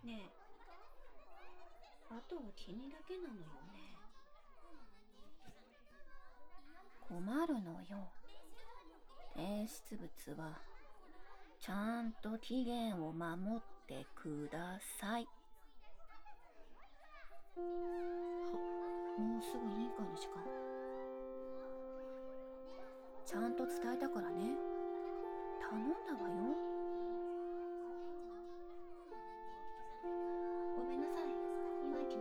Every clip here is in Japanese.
ねえ、あとは君だけなのよね。 困るのよ。提出物はちゃんと期限を守ってください。 もうすぐ委員会の時間。 ちゃんと伝えたからね。頼んだわよ。 ごめんなさい。今行きます。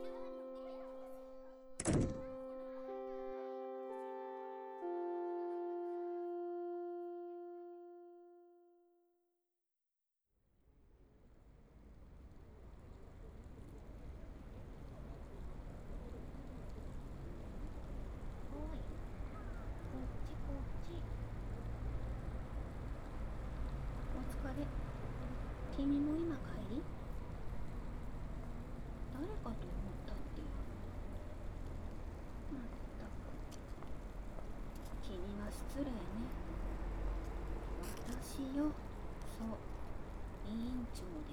おい、こっちこっち。 お疲れ。君も今帰り？ 誰かと思ったって。 まったく。君は失礼ね。私よ。そう。委員長です。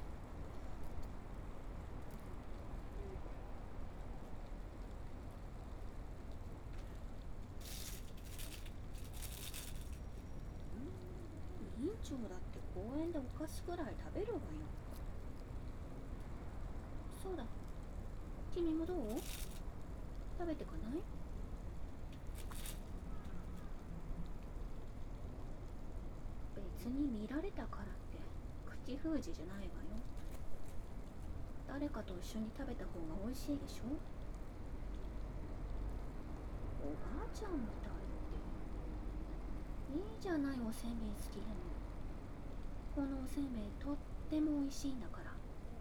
委員長だって公園でお菓子くらい食べるわよ。そうだ。君もどう？食べてかない？別に見られたからって口封じじゃないわよ。誰かと一緒に食べた方が美味しいでしょ。おばあちゃんみたいって。いいじゃない、おせんべい好きでも。このおせんべいとっても美味しいんだから。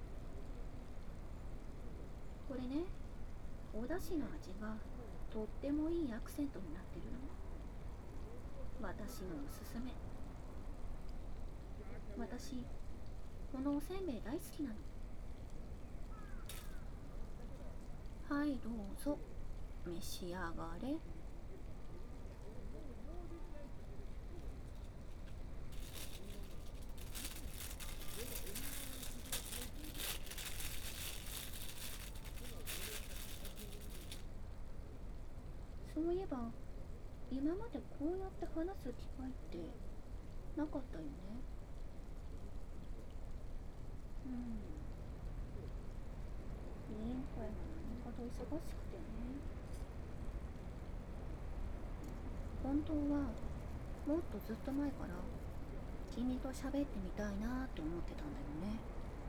これね、お出汁の味がとってもいいアクセントになってるの。私のおすすめ。私、このおせんべい大好きなの。はい、どうぞ召し上がれ。そういえば、今までこうやって話す機会ってなかったよね。うん。委員会が何かと忙しくてね。本当はもっとずっと前から君と喋ってみたいなって思ってたんだよね。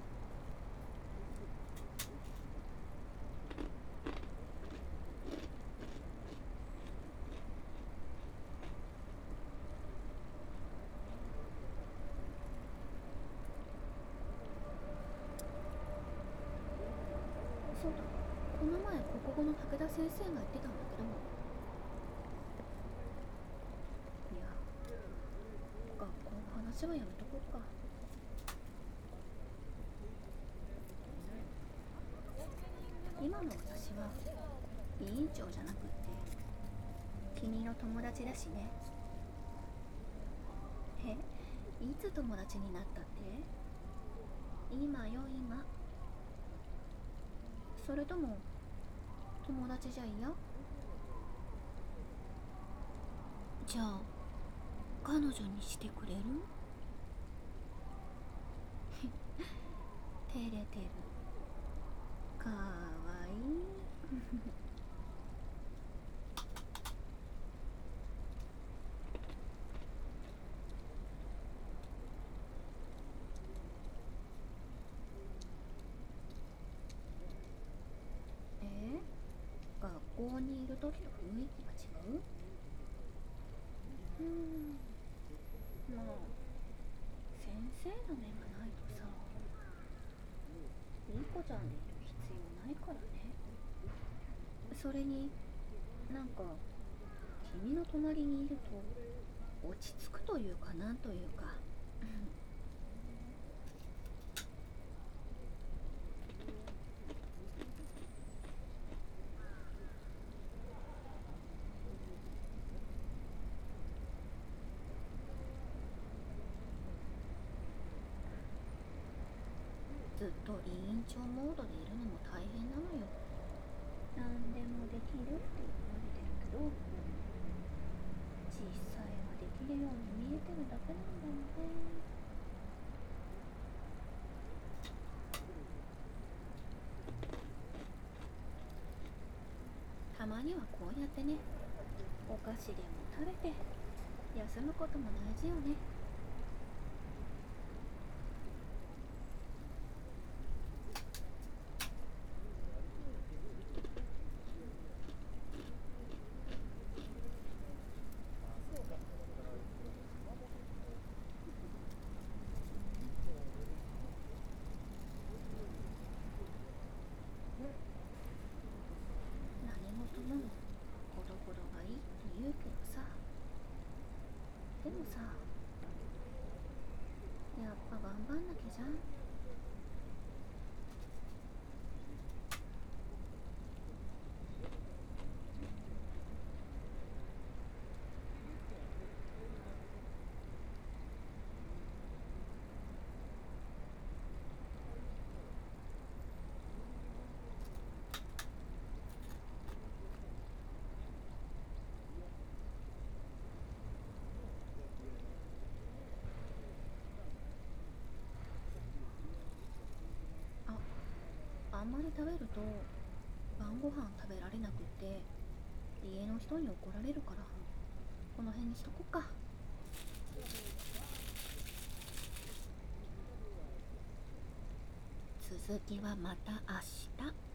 そうだ、この前国語の武田先生が言ってたんだけど、いや、学校の話はやめとこっか。今の私は委員長じゃなくって君の友達だしね。え、いつ友達になったって？今よ、今。それとも友達じゃ嫌？じゃあ彼女にしてくれる？照れてる。かわいい。え、学校にいる時と雰囲気が違う？まあ先生の目がないとさ、いい子ちゃんでいる必要ないからね。それになんか君の隣にいると落ち着くというかなんというか。 ずっと委員長モードでいるのも大変なのよ。何でもできるって言われてるけど、実際はできるように見えてるだけなんだよね。たまにはこうやってね、お菓子でも食べて休むことも大事よね。何事もほどほどがいいって言うけどさ、でもさ、やっぱ頑張んなきゃじゃん。あんまり食べると晩ご飯食べられなくって家の人に怒られるから、この辺にしとこっか。 続きはまた明日。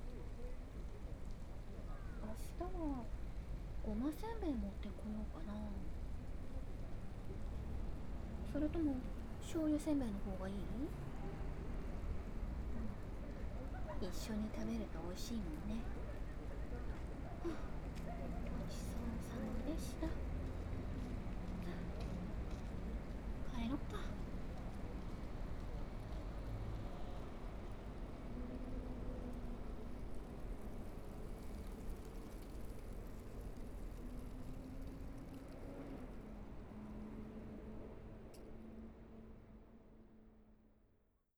明日はごませんべい持ってこようかな。それとも醤油せんべいの方がいい？ 一緒に食べると美味しいもんね。